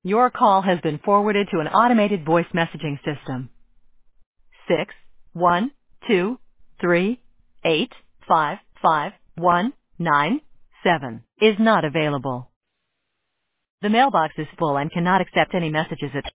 Your call has been forwarded to an automated voice messaging system. 61238555197 is not available. The mailbox is full and cannot accept any messages at